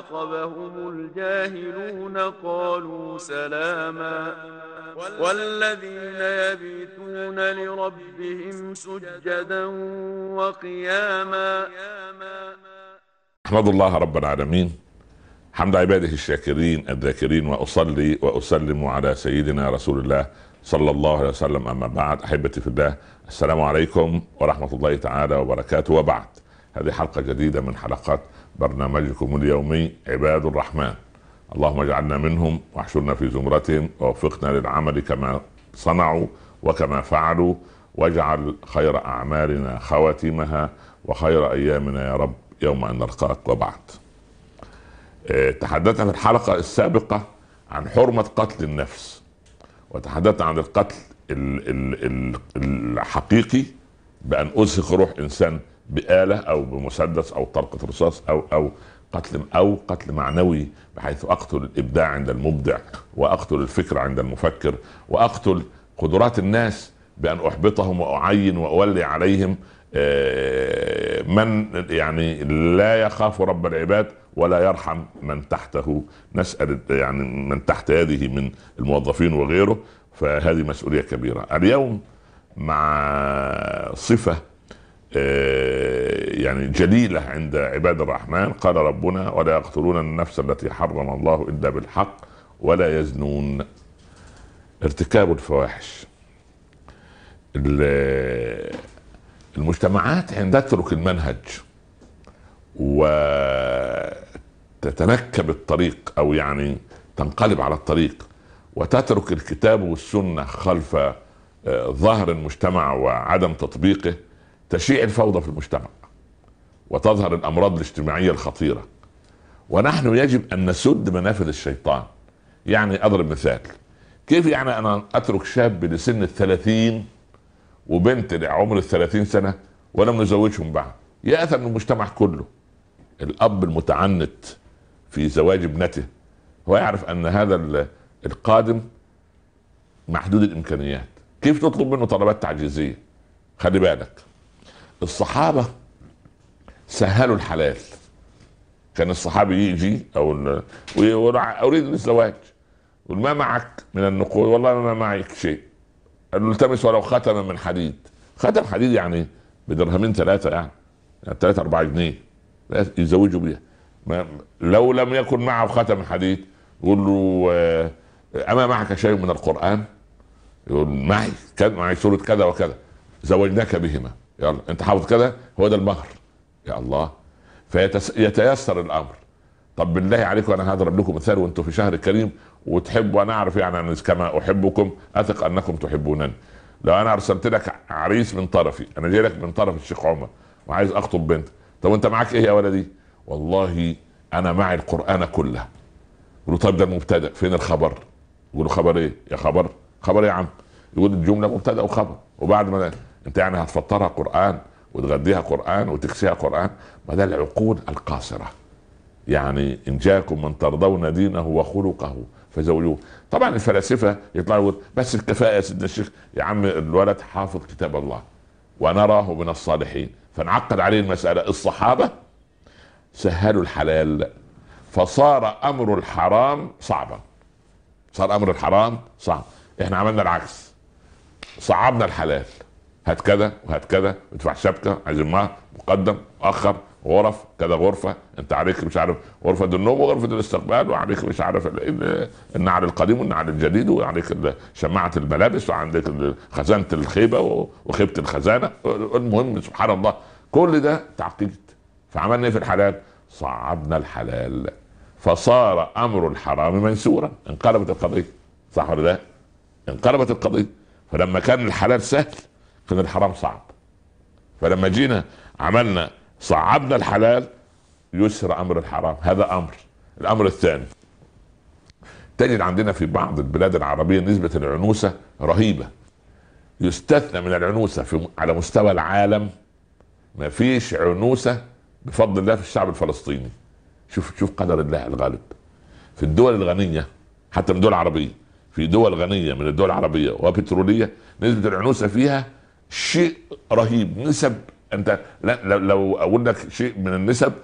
خاطبهم الجاهلون قالوا سلاما والذين يبيتون لربهم سجدا وقياما. أحمد الله رب العالمين حمد عباده الشاكرين الذاكرين، وأصلي وأسلم على سيدنا رسول الله صلى الله عليه وسلم. أما بعد، أحبتي في الله، السلام عليكم ورحمة الله تعالى وبركاته. وبعد، هذه حلقة جديدة من حلقات برنامجكم اليومي عباد الرحمن. اللهم اجعلنا منهم واحشرنا في زمرتهم ووفقنا للعمل كما صنعوا وكما فعلوا، واجعل خير أعمالنا خواتمها وخير أيامنا يا رب يوم أن نلقاك. وبعد، تحدثنا في الحلقة السابقة عن حرمة قتل النفس، وتحدثنا عن القتل الحقيقي بأن أزهق روح إنسان بآلة أو بمسدس أو طلقة رصاص أو قتل معنوي، بحيث أقتل الإبداع عند المبدع، وأقتل الفكر عند المفكر، وأقتل قدرات الناس بأن أحبطهم وأعين وأولي عليهم من يعني لا يخاف رب العباد ولا يرحم من تحته. نسأل يعني من تحت يده من الموظفين وغيره، فهذه مسؤولية كبيرة. اليوم مع صفة يعني جليلة عند عباد الرحمن. قال ربنا: ولا يقتلون النفس التي حرم الله إلا بالحق ولا يزنون. ارتكاب الفواحش. المجتمعات عند تترك المنهج وتتنكب الطريق، او يعني تنقلب على الطريق وتترك الكتاب والسنة خلف ظهر المجتمع وعدم تطبيقه، تشيع الفوضى في المجتمع وتظهر الأمراض الاجتماعية الخطيرة. ونحن يجب أن نسد منافذ الشيطان. يعني أضرب مثال: كيف يعني أنا أترك شاب لسن 30 وبنت لعمر 30 سنة ولم نزوجهم بعد؟ يأثم المجتمع كله. الأب المتعنت في زواج ابنته هو يعرف أن هذا القادم محدود الإمكانيات، كيف تطلب منه طلبات تعجيزية؟ خلي بالك، الصحابة سهلوا الحلال. كان الصحابي يجي أريد الزواج، يقول: ما معك من النقود؟ والله ما معي شيء. قال له: التمس ولو ختما من حديد. ختم حديد يعني بدرهمين 3، يعني 3-4 جنيه يزوجوا بيها. لو لم يكن معه ختم حديد يقول له: أما معك شيء من القرآن؟ يقول: معي سورة كذا وكذا، زوجناك بهما، يلا انت حافظ كذا، هو ده المهر. يا الله! فيتيسر الامر. طب بالله عليكم، انا هضرب لكم مثال وانتم في شهر كريم وتحبوا، انا اعرف يعني أن كما احبكم اثق انكم تحبونني. لو انا ارسلت لك عريس من طرفي، انا جاي لك من طرف الشيخ عمر وعايز اخطب بنت، طب انت معاك ايه يا ولدي؟ والله انا معي القرآن كله. يقولوا: طيب ده المبتدأ، فين الخبر؟ يقولوا: خبر ايه يا خبر؟ خبر إيه يا عم؟ يقول: الجملة مبتدأ وخبر، وبعد ما انت يعني هتفطرها قرآن وتغديها قرآن وتكسيها قرآن؟ ما ده العقول القاصرة. يعني إن جاءكم من ترضون دينه وخلقه فزوجوه. طبعا الفلاسفة يطلعوا يقول: بس الكفاءة يا سيدنا الشيخ. يا عم، الولد حافظ كتاب الله ونراه من الصالحين، فنعقد عليه المسألة. الصحابة سهلوا الحلال فصار أمر الحرام صعبا. صار أمر الحرام صعب. احنا عملنا العكس، صعبنا الحلال. هات كذا وهات كذا، ادفع شبكه، عايزين مهر مقدم مؤخر، غرف كذا غرفه، انت عليك مش عارف غرفه النوم وغرفه الاستقبال، وعليك مش عارف النعل القديم والنعل الجديد، وعليك شماعه الملابس، وعندك خزانه الخيبه وخيبه الخزانه. المهم سبحان الله كل ده تعقيد. فعملنا ايه في الحلال؟ صعبنا الحلال فصار امر الحرام منسورا. انقلبت القضيه، صح ولا لا؟ انقلبت القضيه. فلما كان الحلال سهل كان الحرام صعب. فلما جينا عملنا صعبنا الحلال يسر امر الحرام. هذا امر. الامر الثاني، تجد عندنا في بعض البلاد العربية نسبة العنوسة رهيبة. يستثنى من العنوسة على مستوى العالم. ما فيش عنوسة بفضل الله في الشعب الفلسطيني. شوف قدر الله الغالب. في الدول الغنية حتى من الدول العربية، في دول غنية من الدول العربية وبترولية، نسبة العنوسة فيها شيء رهيب. نسب، انت لو اقول لك شيء من النسب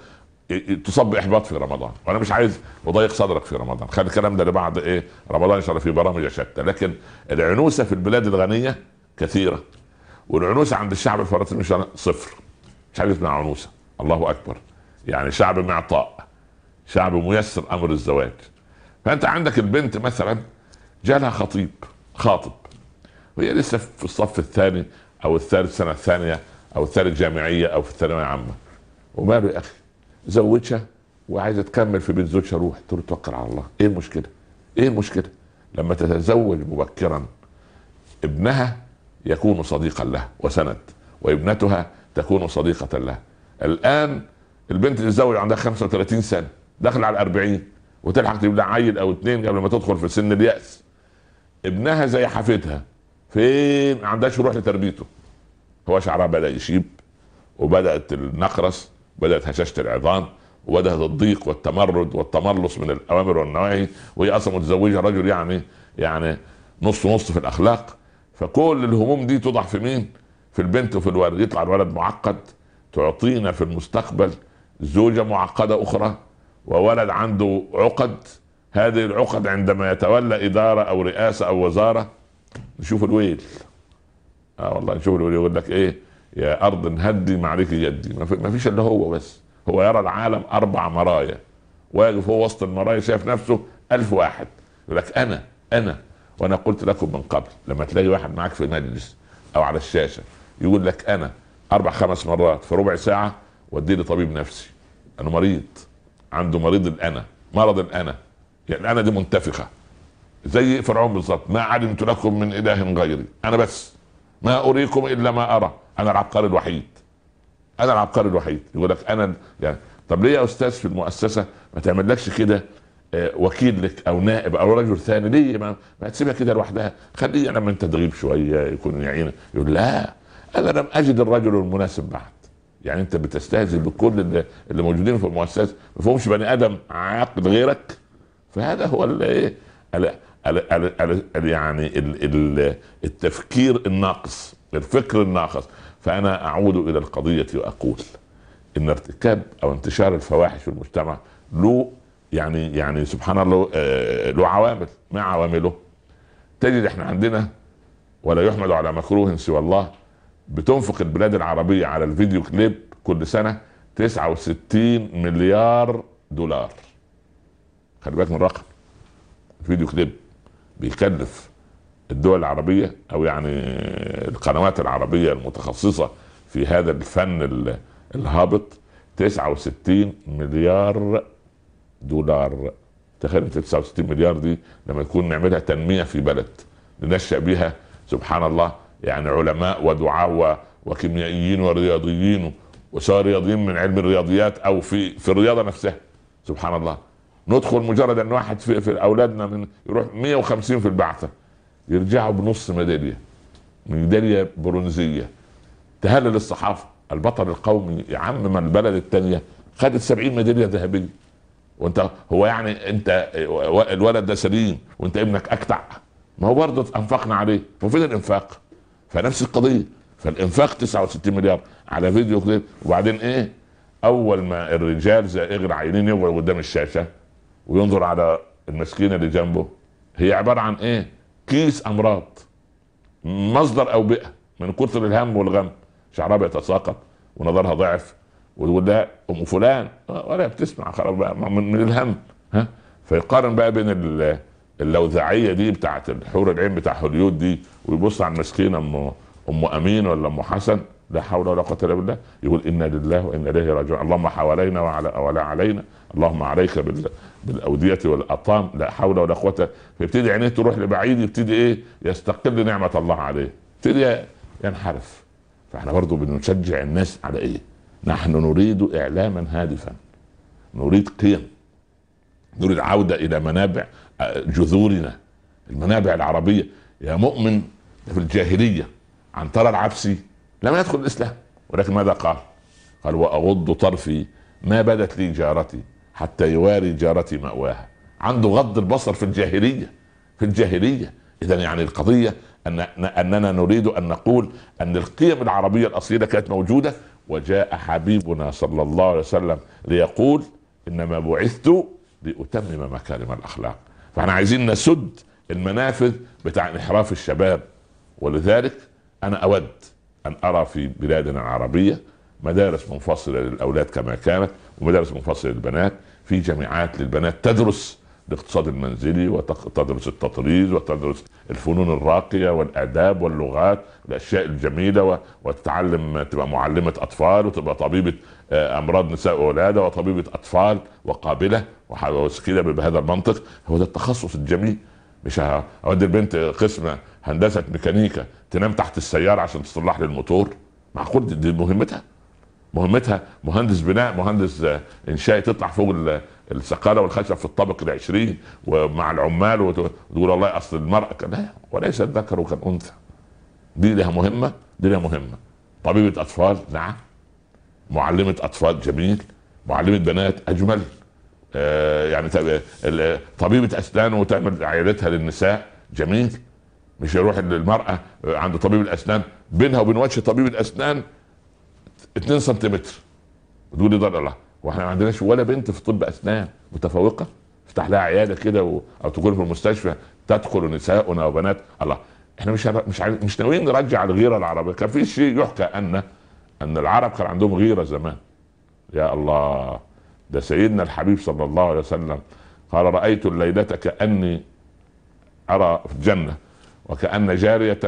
تصب احباط في رمضان، وانا مش عايز اضيق صدرك في رمضان، خلي الكلام ده لبعد ايه رمضان ان شاء الله في برامج شتى. لكن العنوسه في البلاد الغنيه كثيره، والعنوسه عند الشعب الفلسطيني مش صفر، مش عارف اسمها عنوسه. الله اكبر، يعني شعب معطاء، شعب ميسر امر الزواج. فانت عندك البنت مثلا جالها خاطب وهي لسه في الصف الثاني او الثالث، سنه الثانيه او الثالث جامعيه او في الثانويه عامه، وماله يا اخي زوجها وعايزه تكمل في بيت زوجها، روح تقول توكل على الله. ايه المشكله؟ ايه المشكله لما تتزوج مبكرا؟ ابنها يكون صديقا له وسند، وابنتها تكون صديقه له. الان البنت تتزوج عندها 35 سنه، داخل على 40، وتلحق تجيب لها عيل او اتنين قبل ما تدخل في سن اليأس. ابنها زي حفيدها، فين ما عندهاش روح لتربيته. هو شعرها بدأ يشيب، وبدأت النقرس، بدأت هشاشة العظام، وبدأت الضيق والتمرد والتملص من الأوامر والنواهي، وهي أصلا متزوجة رجل يعني نص نص في الأخلاق. فكل الهموم دي توضع في مين؟ في البنت وفي الولد. يطلع الولد معقد، تعطينا في المستقبل زوجة معقدة أخرى، وولد عنده عقد. هذه العقد عندما يتولى إدارة أو رئاسة أو وزارة نشوف الويل. والله نشوف الويل. يقول لك إيه؟ يا أرض انهدي ما عليك يدي. ما فيش إلا هو بس. هو يرى العالم 4 مرايا، واقف هو وسط المرايا شايف نفسه 1000 واحد. يقول لك أنا وأنا قلت لكم من قبل، لما تلاقي واحد معك في مجلس أو على الشاشة يقول لك أنا 4-5 مرات في ربع ساعة، ودي لي طبيب نفسي. أنا مريض، عنده مرض الأنا. يعني الأنا دي منتفخة زي فرعون بالظبط. ما علمت لكم من إله غيري، أنا بس ما أريكم إلا ما أرى، أنا العبقري الوحيد. يقول لك أنا يعني. طب ليه يا أستاذ في المؤسسة ما تعملكش كده وكيل لك أو نائب أو رجل ثاني؟ ليه ما تسيبها كده لوحدها؟ خليه لما أنت تغيب شوية يكون يعينك. يقول لا، أنا لم أجد الرجل المناسب بعد. يعني أنت بتستهزئ بكل اللي موجودين في المؤسسة، ما فيهمش بني آدم عاقل غيرك. فهذا هو الايه يعني التفكير الناقص، الفكر الناقص. فانا اعود الى القضيه واقول ان ارتكاب او انتشار الفواحش في المجتمع له يعني سبحان الله له عوامل. ما عوامله؟ تجد احنا عندنا ولا يحمد على مكروه سوى الله، بتنفق البلاد العربيه على الفيديو كليب كل سنه 69 مليار دولار. خلي بالك من الرقم. فيديو كليب بيكلف الدول العربية او يعني القنوات العربية المتخصصة في هذا الفن الهابط 69 مليار دولار. تخيل 69 مليار دي لما تكون نعملها تنمية في بلد ننشأ بها سبحان الله يعني علماء ودعاة وكيميائيين ورياضيين، وسواء رياضيين من علم الرياضيات او في الرياضة نفسها. سبحان الله ندخل مجرد ان واحد في اولادنا من يروح 150 في البعثه يرجعوا بنص ميداليه برونزيه. تهلل الصحافه البطل القومي يا عم، ما البلد الثانيه خدت 70 ميداليه ذهبيه، وانت هو يعني انت الولد ده سليم وانت ابنك اكتع؟ ما هو برضه انفقنا عليه، وفين الانفاق؟ فنفس القضيه. فالانفاق 69 مليار على فيديو كليب. وبعدين ايه؟ اول ما الرجال زائغ العينين يقعد قدام الشاشه وينظر على المسكينة اللي جنبه، هي عبارة عن ايه؟ كيس امراض، مصدر اوبئة من كثر الهم والغم. شعرها بيتساقط ونظرها ضعف، وتقول ده ام فلان ولا بتسمع خلاص بقى من الهم. فيقارن بقى بين اللوذعية دي بتاعت الحور العين بتاع هوليود دي، ويبص على المسكينة ام امين ولا ام حسن، لا حول ولا قوة الا بالله. يقول انا لله وانا اليه راجعون. اللهم حوالينا ولا علينا، اللهم عليك بالاودية والاطام، لا حول ولا قوة. فيبتدي عينيه تروح لبعيد، يبتدي ايه؟ يستقل نعمة الله عليه، يبتدي ينحرف. فاحنا برضو بنشجع الناس على ايه؟ نحن نريد اعلاما هادفا، نريد قيم، نريد عودة الى منابع جذورنا، المنابع العربية. يا مؤمن في الجاهلية عنترة العبسي لم يدخل الاسلام، ولكن ماذا قال واغض طرفي ما بدت لي جارتي حتى يواري جارتي مأواها. عنده غض البصر في الجاهلية. اذا يعني القضية اننا نريد ان نقول ان القيم العربية الاصيلة كانت موجودة، وجاء حبيبنا صلى الله عليه وسلم ليقول انما بعثت لاتمم مكارم الاخلاق. فاحنا عايزين نسد المنافذ بتاع انحراف الشباب. ولذلك انا اود ان ارى في بلادنا العربيه مدارس منفصله للاولاد كما كانت، ومدارس منفصله للبنات، في جامعات للبنات تدرس الاقتصاد المنزلي وتدرس التطريز وتدرس الفنون الراقيه والاداب واللغات والاشياء الجميله، وتتعلم تبقى معلمه اطفال وتبقى طبيبه امراض نساء وولاده وطبيبه اطفال وقابله وكده بهذا المنطق. هو ده التخصص الجميل. مش اودي البنت قسم هندسه ميكانيكا تنام تحت السياره عشان تصلح لي الموتور؟ معقول؟ دي مهمتها مهندس بناء، مهندس انشائي، تطلع فوق السقاله والخشب في الطابق العشرين ومع العمال وتقول والله اصل المرأة لا، وليس الذكر كالانثى. دي لها مهمه، دي لها مهمه. طبيبه اطفال نعم، معلمه اطفال جميل، معلمه بنات اجمل. يعني طبيبة أسنان وتعمل عيادتها للنساء جميل. مش يروح المرأة عند طبيب الأسنان بينها وبين وجه طبيب الأسنان 2 سنتيمتر وتقول لي ده لا، واحنا ما عندناش ولا بنت في طب أسنان متفوقة افتح لها عيادة كده او تكون في المستشفى تدخل نساؤنا وبنات. الله، احنا مش ناويين نرجع الغيرة العربية. كان في شيء يحكى ان العرب كان عندهم غيرة زمان. يا الله، ده سيدنا الحبيب صلى الله عليه وسلم قال رأيت الليلة كأني أرى في الجنة وكأن جارية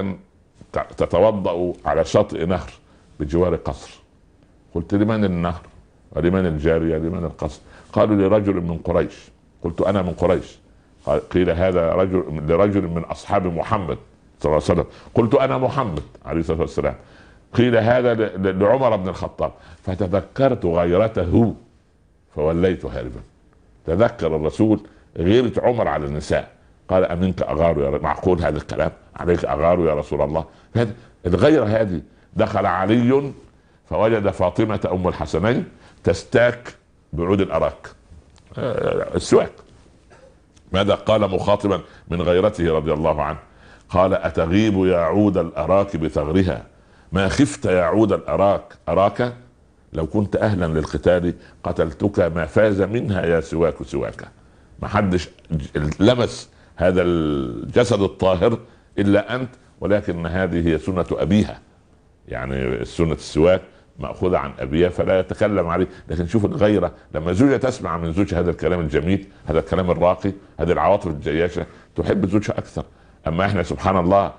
تتوضأ على شاطئ نهر بجوار قصر. قلت لمن النهر ولمن الجارية لمن القصر؟ قالوا لرجل من قريش. قلت أنا من قريش. قيل هذا لرجل من أصحاب محمد صلى الله عليه وسلم. قلت أنا محمد عليه الصلاة والسلام. قيل هذا لعمر بن الخطاب. فتذكرت غيرته فوليت هاربا. تذكر الرسول غيرة عمر على النساء. قال أمنك أغار يا رسول؟ معقول هذا الكلام؟ عليك أغار يا رسول الله؟ الغيرة هذه. دخل علي فوجد فاطمة أم الحسنين تستاك بعود الأراك، السواك. ماذا قال مخاطبا من غيرته رضي الله عنه؟ قال أتغيب يا عود الأراك بثغرها ما خفت يا عود الأراك أراك لو كنت أهلا للقتال قتلتك ما فاز منها يا سواك. ما حدش لمس هذا الجسد الطاهر إلا أنت، ولكن هذه هي سنة أبيها. يعني سنة السواك مأخوذة عن أبيها فلا يتكلم عليه. لكن شوف الغيرة لما زوجة تسمع من زوجها هذا الكلام الجميل، هذا الكلام الراقي، هذه العواطف الجياشة، تحب زوجها أكثر. أما إحنا سبحان الله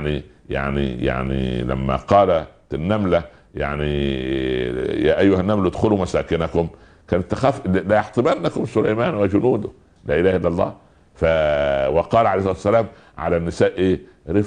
يعني لما قالت النملة يعني يا أيها النمل ادخلوا مساكنكم، كانت تخاف لا يحطمنكم سليمان وجنوده، لا إله إلا الله. وقال عليه الصلاة والسلام على النساء إيه؟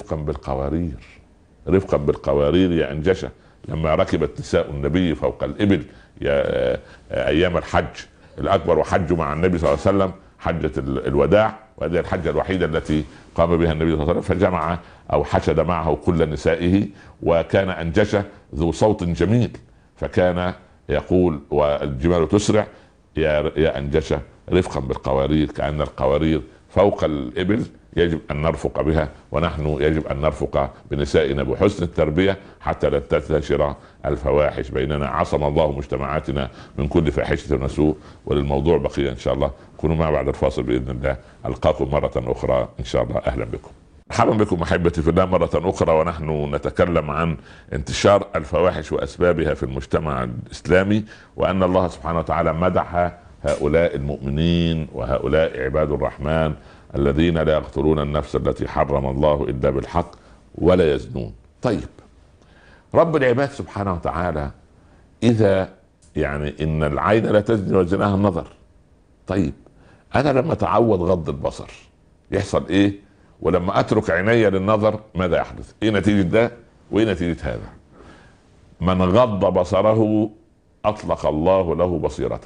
رفقا بالقوارير يا أنجشة. لما ركبت نساء النبي فوق الإبل أيام الحج الأكبر وحجوا مع النبي صلى الله عليه وسلم حجة الوداع، وهذه الحجة الوحيدة التي قام بها النبي صلى الله عليه وسلم، فجمع أو حشد معه كل نسائه. وكان أنجشة ذو صوت جميل فكان يقول والجمال تسرع يا أنجشة رفقا بالقوارير، كأن القوارير فوق الإبل يجب أن نرفق بها، ونحن يجب أن نرفق بنسائنا بحسن التربية حتى لا تنتشر الفواحش بيننا. عصم الله مجتمعاتنا من كل فاحشة وسوء. وللموضوع بقية إن شاء الله. كونوا معنا بعد الفاصل بإذن الله. ألقاكم مرة أخرى إن شاء الله. أهلا بكم، مرحبا بكم أحبتي في الله مرة أخرى، ونحن نتكلم عن انتشار الفواحش وأسبابها في المجتمع الإسلامي، وأن الله سبحانه وتعالى مدح هؤلاء المؤمنين وهؤلاء عباد الرحمن الذين لا يقتلون النفس التي حرم الله إلا بالحق ولا يزنون. طيب، رب العباد سبحانه وتعالى إذا يعني إن العين لا تزني وزناها النظر. طيب، أنا لما أتعود غض البصر يحصل إيه؟ ولما أترك عيني للنظر ماذا يحدث؟ إيه نتيجة ده وإيه نتيجة هذا؟ من غض بصره أطلق الله له بصيرته.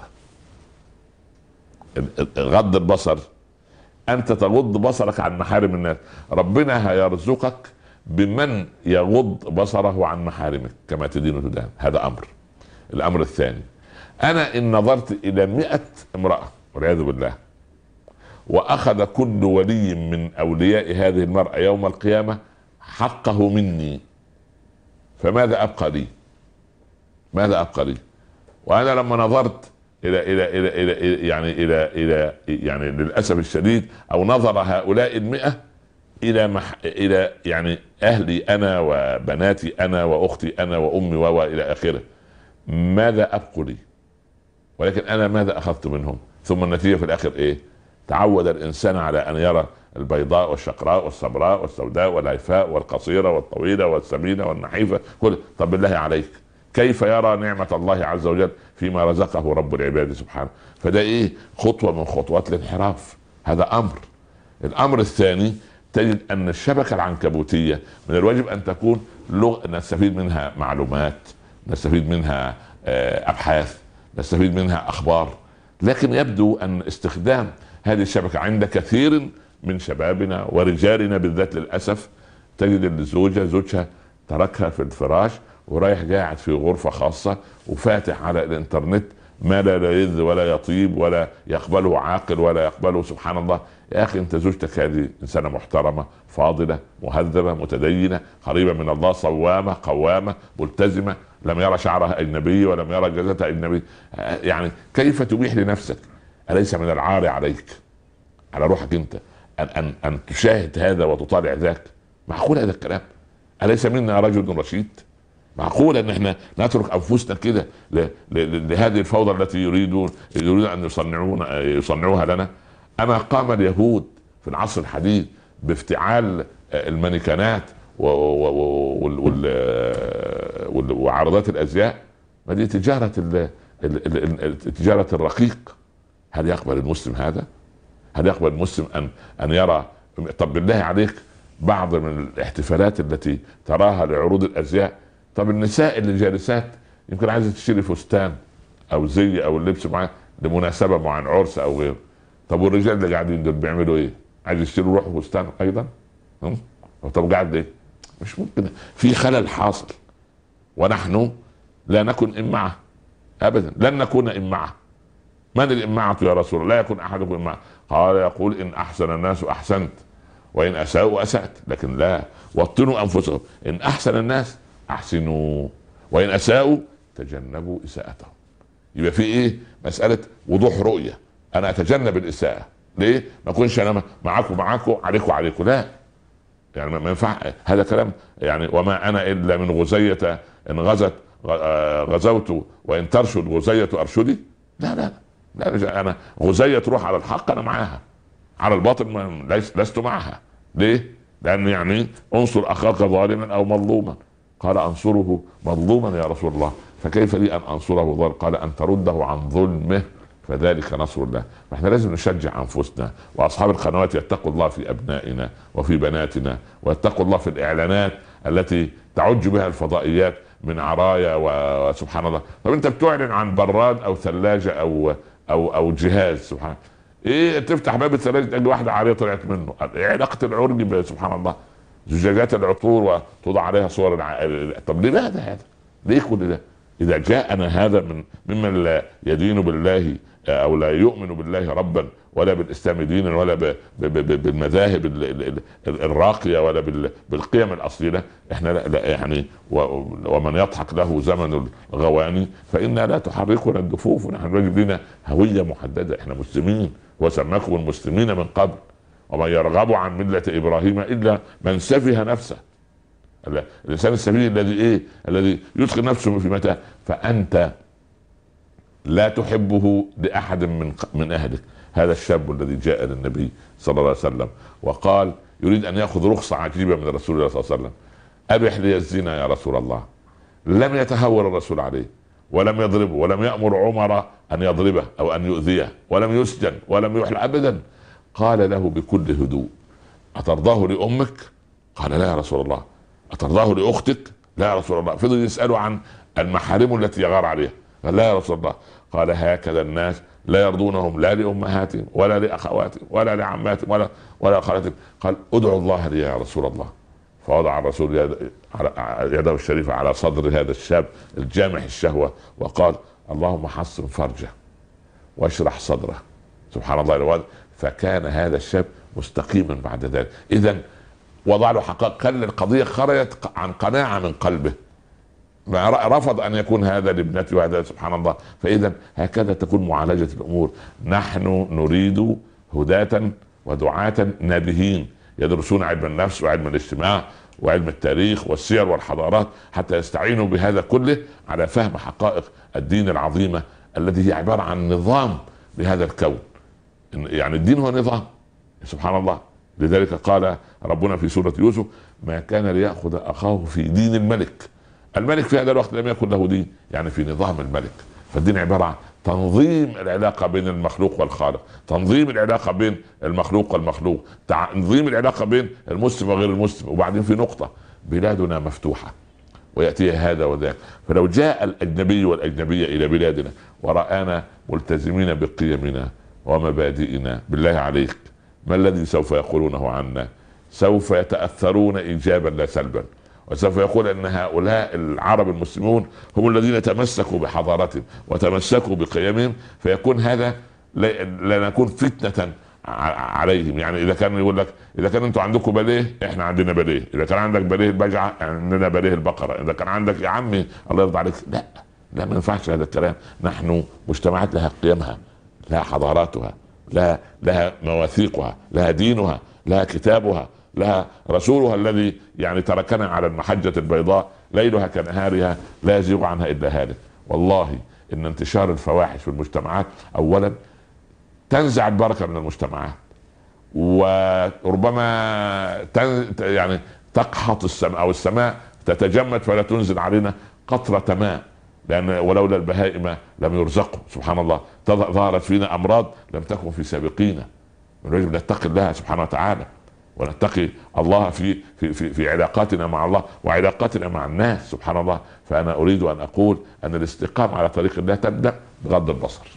غض البصر، أنت تغض بصرك عن محارم الناس، ربنا هيرزقك بمن يغض بصره عن محارمك كما تدين تدان. هذا أمر. الأمر الثاني، أنا إن نظرت إلى 100 امرأة والعياذ بالله وأخذ كل ولي من أولياء هذه المرأة يوم القيامة حقه مني، فماذا أبقى لي؟ ماذا ابقى لي؟ وانا لما نظرت يعني للاسف الشديد، او نظر هؤلاء 100 الى يعني اهلي انا وبناتي انا واختي انا وامي والى اخره، ماذا ابقوا لي؟ ولكن انا ماذا اخذت منهم؟ ثم النتيجه في الاخر ايه؟ تعود الانسان على ان يرى البيضاء والشقراء والسمراء والسوداء والهيفاء والقصيره والطويله والسمينه والنحيفه كل. طب بالله عليك كيف يرى نعمه الله عز وجل فيما رزقه رب العباد سبحانه؟ فده ايه؟ خطوه من خطوات الانحراف. هذا امر. الامر الثاني، تجد ان الشبكه العنكبوتيه من الواجب ان تكون نستفيد منها معلومات، نستفيد منها ابحاث، نستفيد منها اخبار، لكن يبدو ان استخدام هذه الشبكه عند كثير من شبابنا ورجالنا بالذات للاسف، تجد زوجها تركها في الفراش ورايح قاعد في غرفه خاصه وفاتح على الانترنت ما لا يلذ ولا يطيب ولا يقبله عاقل ولا يقبله. سبحان الله يا اخي، انت زوجتك هذه انسانه محترمه فاضله مهذبه متدينه قريبه من الله صوامه قوامه ملتزمه، لم يرى شعرها اجنبي ولم يرى جلدتها اجنبي، يعني كيف تبيح لنفسك؟ اليس من العار عليك على روحك انت ان تشاهد هذا وتطالع ذاك؟ معقول هذا الكلام؟ اليس منا رجل رشيد؟ معقول ان احنا نترك انفسنا كده لهذه الفوضى التي يريدون ان يصنعوها لنا؟ اما قام اليهود في العصر الحديث بافتعال المانيكانات وعرضات الازياء، ما دي تجارة الرقيق. هل يقبل المسلم هذا؟ هل يقبل المسلم ان يرى؟ طب بالله عليك بعض من الاحتفالات التي تراها لعروض الازياء، طب النساء اللي جالسات يمكن عايزه تشتري فستان او زي او اللبس معاه لمناسبه معينه عرس او غيره، طب والرجال اللي قاعدين دول بيعملوا ايه؟ عايز يشتروا روحه فستان ايضا؟ طب قاعد ليه؟ مش ممكن، في خلل حاصل، ونحن لا نكن إمعة ابدا، لن نكون إمعة. من الإمعة يا رسول الله؟ لا يكون احدكم إمعة. قال يقول ان احسن الناس احسنت وان اساءوا اسأت، لكن لا، وطنوا انفسهم، ان احسن الناس احسنوا وان اساءوا تجنبوا اساءتهم. يبقى في ايه؟ مسألة وضوح رؤية، انا اتجنب الاساءة. ليه؟ ما اكونش انا معاكم عليكم، لا، يعني ما ينفع هذا كلام. يعني وما انا الا من غزية ان غزوت وان ترشد غزية ارشدي. لا انا غزية تروح على الحق انا معاها، على الباطل لست معها. ليه؟ لان يعني انصر اخاك ظالما او مظلوما. قال انصره مظلوما يا رسول الله، فكيف لي ان انصره ظالما؟ قال ان ترده عن ظلمه فذلك نصر الله. فاحنا لازم نشجع انفسنا، واصحاب القنوات يتقوا الله في ابنائنا وفي بناتنا، ويتقوا الله في الاعلانات التي تعج بها الفضائيات من عرايا وسبحان الله. طب انت بتعلن عن براد او ثلاجه او جهاز، سبحان ايه؟ تفتح باب الثلاجه تلاقي واحده عاريه طلعت منه. ايه علاقه العرج سبحان الله؟ زجاجات العطور وتوضع عليها صور طب لماذا هذا؟ ليه كل ده؟ اذا جاءنا هذا ممن لا يدين بالله او لا يؤمن بالله ربا ولا بالاسلام دينا ولا بالمذاهب الراقيه ولا بالقيم الاصيله، احنا لا يعني ومن يضحك له زمن الغواني فانا لا تحركنا الدفوف. نحن رجل لنا هويه محدده، احنا مسلمين وسماكم المسلمين من قبل، ومن يرغب عن مله ابراهيم الا من سفه نفسه. الانسان السفيه الذي يدخل نفسه في متاهه. فانت لا تحبه لاحد من اهلك. هذا الشاب الذي جاء للنبي صلى الله عليه وسلم وقال يريد ان ياخذ رخصه عجيبه من رسول الله صلى الله عليه وسلم، ابح لي الزنا يا رسول الله. لم يتهور الرسول عليه ولم يضربه ولم يأمر عمر ان يضربه او ان يؤذيه ولم يسجن ولم يحل ابدا. قال له بكل هدوء اترضاه لامك؟ قال لا يا رسول الله. اترضاه لاختك؟ لا يا رسول الله. فضل يسأله عن المحارم التي يغار عليها، قال لا يا رسول الله. قال هكذا الناس لا يرضونهم لا لامهاتهم ولا لاخواتهم ولا لعماتهم ولا خالاتهم. قال ادعو الله لي يا رسول الله. فوضع الرسول يده الشريفه على صدر هذا الشاب الجامح الشهوه وقال اللهم حصن فرجه واشرح صدره. سبحان الله. فكان هذا الشاب مستقيما بعد ذلك. اذا وضع له حقائق، خلى القضيه خرجت عن قناعه من قلبه. رفض ان يكون هذا لابنته وهذا، سبحان الله. فاذا هكذا تكون معالجه الامور. نحن نريد هداة ودعاة نابهين يدرسون علم النفس وعلم الاجتماع وعلم التاريخ والسير والحضارات، حتى يستعينوا بهذا كله على فهم حقائق الدين العظيمة الذي هي عبارة عن نظام لهذا الكون. يعني الدين هو نظام، سبحان الله. لذلك قال ربنا في سورة يوسف: ما كان ليأخذ أخاه في دين الملك. الملك في هذا الوقت لم يكن له دين، يعني في نظام الملك. فالدين عبارة عن تنظيم العلاقة بين المخلوق والخالق، تنظيم العلاقة بين المخلوق والمخلوق، تنظيم العلاقة بين المسلم وغير المسلم. وبعدين في نقطة: بلادنا مفتوحة ويأتي هذا وذاك. فلو جاء الأجنبي والأجنبية إلى بلادنا ورآنا ملتزمين بقيمنا ومبادئنا، بالله عليك ما الذي سوف يقولونه عنا؟ سوف يتأثرون إيجابا لا سلبا، وسوف يقول ان هؤلاء العرب المسلمون هم الذين تمسكوا بحضارتهم وتمسكوا بقيمهم، فيكون هذا لا نكون فتنة عليهم. يعني اذا كان يقول لك اذا كان انتم عندكم باليه احنا عندنا باليه، اذا كان عندك باليه البجعه عندنا باليه البقره، اذا كان عندك يا عمي الله يرضى عليك. لا ما ينفعش هذا الكلام. نحن مجتمعات لها قيمها، لها حضاراتها، لها مواثيقها، لها دينها، لها كتابها، لها رسولها الذي يعني تركنا على المحجة البيضاء ليلها كنهارها لا يزيغ عنها إلا هالك. والله إن انتشار الفواحش في المجتمعات أولا تنزع البركة من المجتمعات، وربما يعني تقحط السماء أو السماء تتجمد فلا تنزل علينا قطرة ماء، لأن ولولا البهائم لم يرزقوا. سبحان الله. ظهرت فينا أمراض لم تكن في سابقينا. يجب نتقي الله سبحانه وتعالى ونتقي الله في علاقاتنا مع الله وعلاقاتنا مع الناس. سبحان الله. فأنا أريد أن أقول أن الاستقامة على طريق الله تبدأ بغض البصر،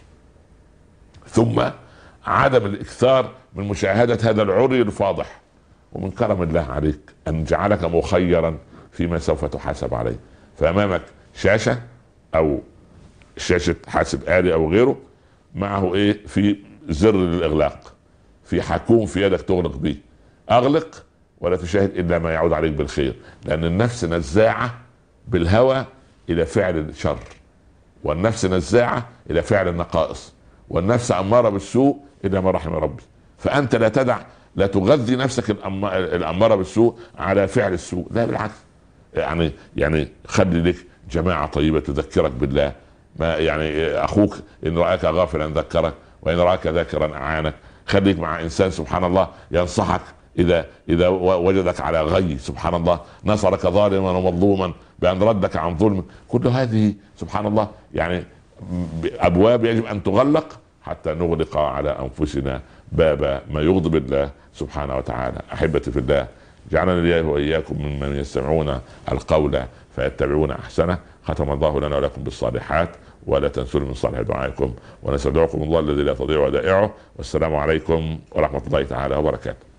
ثم عدم الإكثار من مشاهدة هذا العري الفاضح. ومن كرم الله عليك أن جعلك مخيرا فيما سوف تحاسب عليه. فأمامك شاشة أو شاشة حاسب آلي أو غيره، معه إيه؟ في زر للإغلاق، في حكوم في يدك تغلق به. أغلق ولا تشاهد إلا ما يعود عليك بالخير، لأن النفس نزاعة بالهوى إلى فعل الشر، والنفس نزاعة إلى فعل النقائص، والنفس أمارة بالسوء إلا ما رحم ربي. فأنت لا تغذي نفسك الأمارة بالسوء على فعل السوء، لا بالعكس. يعني خلي لك جماعة طيبة تذكرك بالله. ما يعني أخوك إن رأيك غافلا ذكرك، وإن رأيك ذاكرا أعانك. خليك مع إنسان سبحان الله ينصحك إذا وجدك على غي. سبحان الله. نصرك ظالما ومظلوما بأن ردك عن ظلم. كل هذه سبحان الله يعني أبواب يجب أن تغلق حتى نغلق على أنفسنا باب ما يغضب الله سبحانه وتعالى. أحبتي في الله، جعلنا الله وإياكم ممن يستمعون القول فيتبعون أحسنه. ختم الله لنا ولكم بالصالحات، ولا تنسوا من صالح دعائكم، ونستودعكم الله الذي لا تضيع ودائعه. والسلام عليكم ورحمة الله تعالى وبركاته.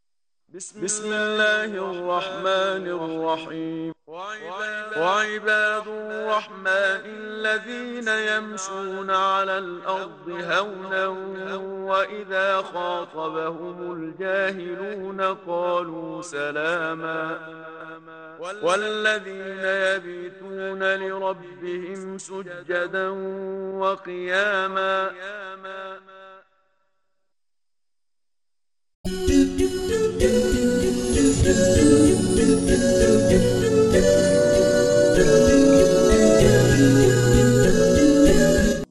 بسم الله الرحمن الرحيم. وعباد الرحمن الذين يمشون على الأرض هونا وإذا خاطبهم الجاهلون قالوا سلاما. والذين يبيتون لربهم سجدا وقياما